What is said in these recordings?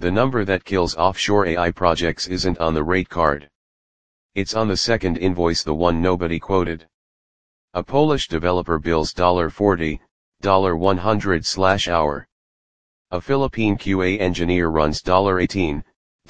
The number that kills offshore AI projects isn't on the rate card. It's on the second invoice, the one nobody quoted. A Polish developer bills $40, $100/hour. A Philippine QA engineer runs $18,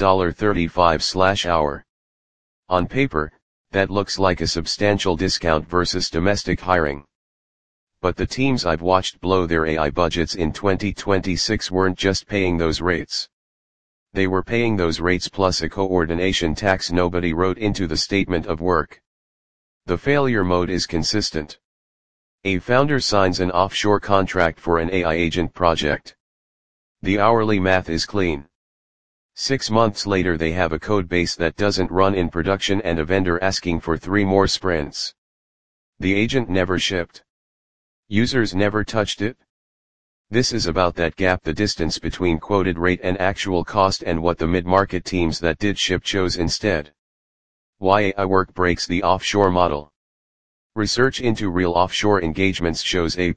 $35/hour. On paper, that looks like a substantial discount versus domestic hiring. But the teams I've watched blow their AI budgets in 2026 weren't just paying those rates. They were paying those rates plus a coordination tax nobody wrote into the statement of work. The failure mode is consistent. A founder signs an offshore contract for an AI agent project. The hourly math is clean. 6 months later they have a code base that doesn't run in production and a vendor asking for 3 more sprints. The agent never shipped. Users never touched it. This is about that gap, the distance between quoted rate and actual cost, and what the mid-market teams that did ship chose instead. Why AI work breaks the offshore model. Research into real offshore engagements shows a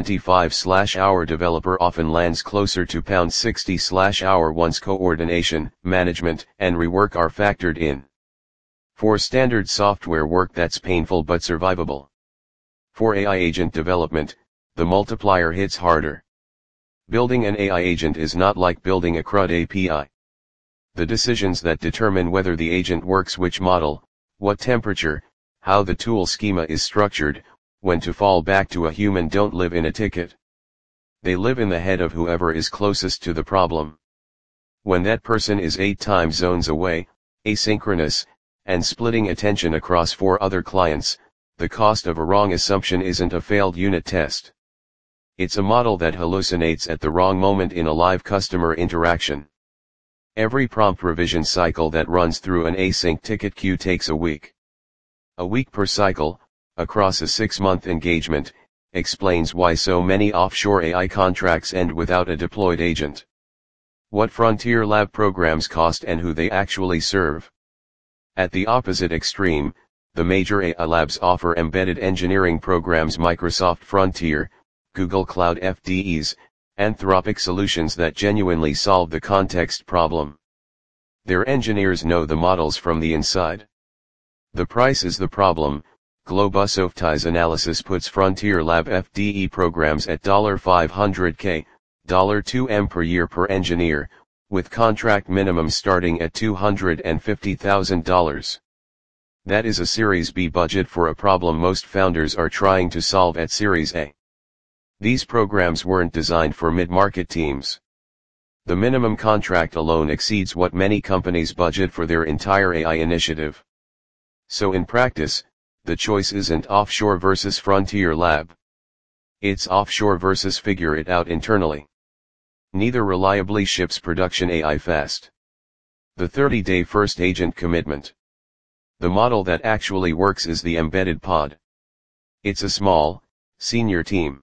£25/hour developer often lands closer to £60/hour once coordination, management, and rework are factored in. For standard software work, that's painful but survivable. For AI agent development, the multiplier hits harder. Building an AI agent is not like building a CRUD API. The decisions that determine whether the agent works, which model, what temperature, how the tool schema is structured, when to fall back to a human, don't live in a ticket. They live in the head of whoever is closest to the problem. When that person is 8 time zones away, asynchronous, and splitting attention across 4 other clients, the cost of a wrong assumption isn't a failed unit test. It's a model that hallucinates at the wrong moment in a live customer interaction. Every prompt revision cycle that runs through an async ticket queue takes a week. A week per cycle, across a 6-month engagement, explains why so many offshore AI contracts end without a deployed agent. What Frontier Lab programs cost and who they actually serve. At the opposite extreme, the major AI labs offer embedded engineering programs: Microsoft Frontier, Google Cloud FDEs, Anthropic solutions that genuinely solve the context problem. Their engineers know the models from the inside. The price is the problem. Globusofti's analysis puts Frontier Lab FDE programs at $500K, $2M per year per engineer, with contract minimums starting at $250,000. That is a Series B budget for a problem most founders are trying to solve at Series A. These programs weren't designed for mid-market teams. The minimum contract alone exceeds what many companies budget for their entire AI initiative. So in practice, the choice isn't offshore versus Frontier Lab. It's offshore versus figure it out internally. Neither reliably ships production AI fast. The 30-day first agent commitment. The model that actually works is the embedded pod. It's a small, senior team.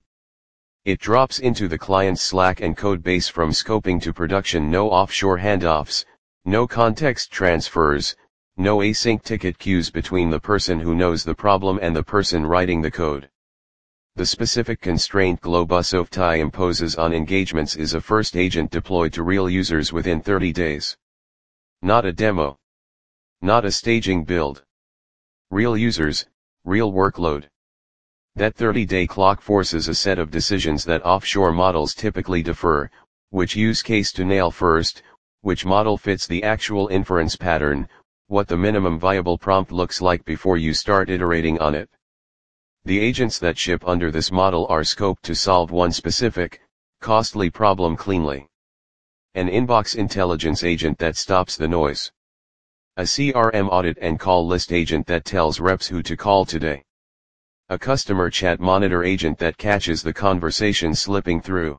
It drops into the client's Slack and code base from scoping to production. No offshore handoffs, no context transfers, no async ticket queues between the person who knows the problem and the person writing the code. The specific constraint Globusofti imposes on engagements is a first agent deployed to real users within 30 days. Not a demo. Not a staging build. Real users, real workload. That 30-day clock forces a set of decisions that offshore models typically defer: which use case to nail first, which model fits the actual inference pattern, what the minimum viable prompt looks like before you start iterating on it. The agents that ship under this model are scoped to solve one specific, costly problem cleanly. An inbox intelligence agent that stops the noise. A CRM audit and call list agent that tells reps who to call today. A customer chat monitor agent that catches the conversation slipping through.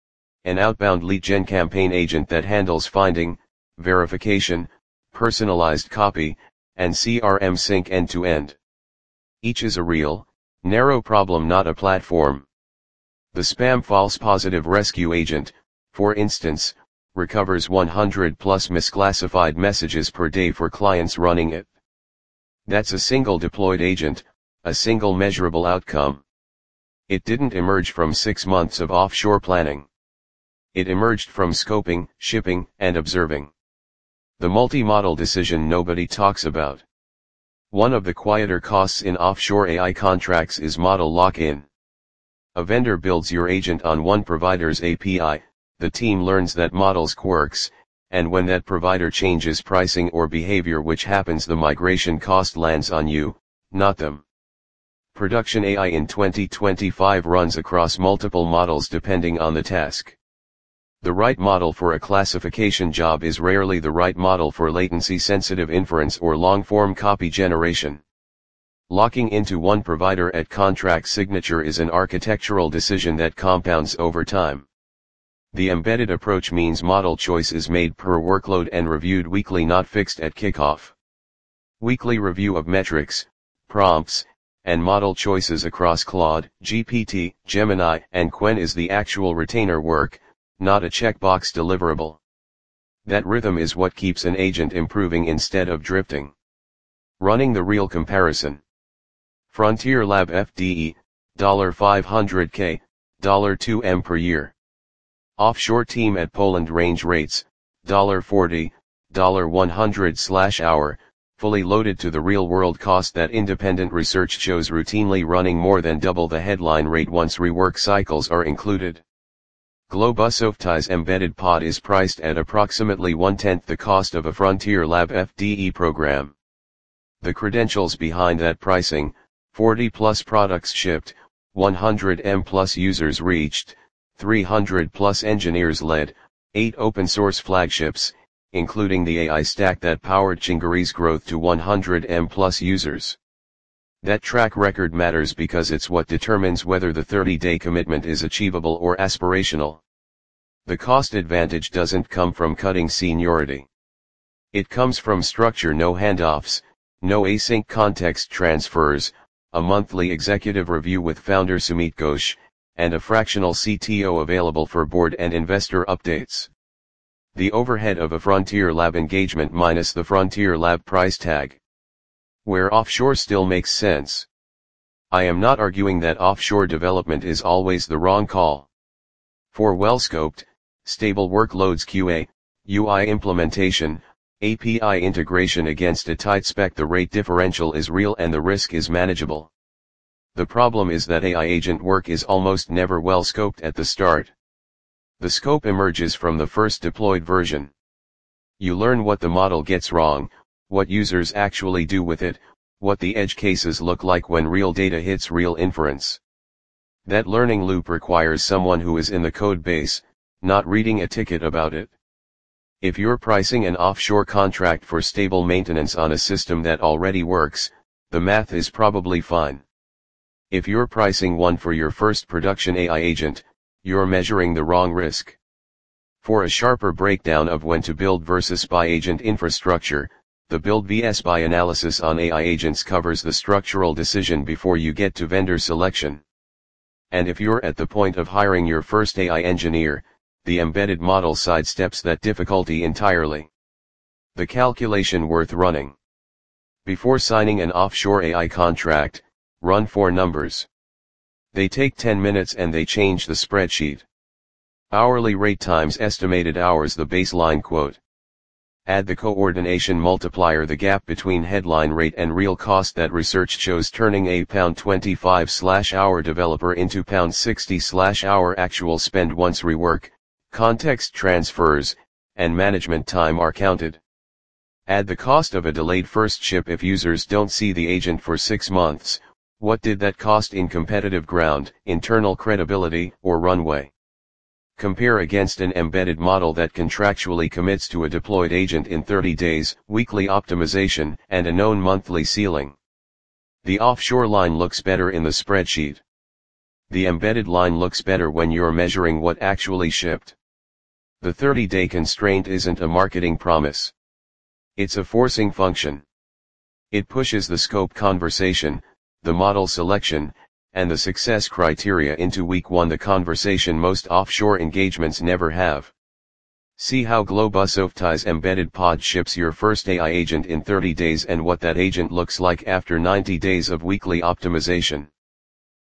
An outbound lead gen campaign agent that handles finding, verification, personalized copy, and CRM sync end to end. Each is a real, narrow problem, not a platform. The spam false positive rescue agent, for instance, recovers 100 plus misclassified messages per day for clients running it. That's a single deployed agent, a single measurable outcome. It didn't emerge from 6 months of offshore planning. It emerged from scoping, shipping, and observing. The multi-model decision nobody talks about. One of the quieter costs in offshore AI contracts is model lock-in. A vendor builds your agent on one provider's API, the team learns that model's quirks, and when that provider changes pricing or behavior, which happens, the migration cost lands on you, not them. Production AI in 2025 runs across multiple models depending on the task. The right model for a classification job is rarely the right model for latency-sensitive inference or long-form copy generation. Locking into one provider at contract signature is an architectural decision that compounds over time. The embedded approach means model choice is made per workload and reviewed weekly, not fixed at kickoff. Weekly review of metrics, prompts, and model choices across Claude, GPT, Gemini, and Qwen is the actual retainer work, not a checkbox deliverable. That rhythm is what keeps an agent improving instead of drifting. Running the real comparison. Frontier Lab FDE, $500K, $2M per year. Offshore team at Poland, range rates, $40, $100/hour, fully loaded to the real-world cost that independent research shows routinely running more than double the headline rate once rework cycles are included. Globusofti's embedded pod is priced at approximately 1/10 the cost of a Frontier Lab FDE program. The credentials behind that pricing: 40+ products shipped, 100+ users reached, 300+ engineers led, 8 open-source flagships, including the AI stack that powered Chingari's growth to 100+ users. That track record matters because it's what determines whether the 30-day commitment is achievable or aspirational. The cost advantage doesn't come from cutting seniority. It comes from structure: no handoffs, no async context transfers, a monthly executive review with founder Sumit Ghosh, and a fractional CTO available for board and investor updates. The overhead of a Frontier Lab engagement minus the Frontier Lab price tag. Where offshore still makes sense. I am not arguing that offshore development is always the wrong call. For well-scoped, stable workloads, QA, UI implementation, API integration against a tight spec, the rate differential is real and the risk is manageable. The problem is that AI agent work is almost never well scoped at the start. The scope emerges from the first deployed version. You learn what the model gets wrong, what users actually do with it, what the edge cases look like when real data hits real inference. That learning loop requires someone who is in the code base, not reading a ticket about it. If you're pricing an offshore contract for stable maintenance on a system that already works, the math is probably fine. If you're pricing one for your first production AI agent, you're measuring the wrong risk. For a sharper breakdown of when to build versus buy agent infrastructure, the build vs buy analysis on AI agents covers the structural decision before you get to vendor selection. And if you're at the point of hiring your first AI engineer, the embedded model sidesteps that difficulty entirely. The calculation worth running. Before signing an offshore AI contract, run 4 numbers. They take 10 minutes and they change the spreadsheet. Hourly rate times estimated hours, the baseline quote. Add the coordination multiplier, the gap between headline rate and real cost that research shows turning a £25/hour developer into £60/hour actual spend once rework, context transfers, and management time are counted. Add the cost of a delayed first ship if users don't see the agent for 6 months. What did that cost in competitive ground, internal credibility, or runway? Compare against an embedded model that contractually commits to a deployed agent in 30 days, weekly optimization, and a known monthly ceiling. The offshore line looks better in the spreadsheet. The embedded line looks better when you're measuring what actually shipped. The 30-day constraint isn't a marketing promise. It's a forcing function. It pushes the scope conversation, the model selection, and the success criteria into week 1, the conversation most offshore engagements never have. See how Globusofti's embedded pod ships your first AI agent in 30 days and what that agent looks like after 90 days of weekly optimization.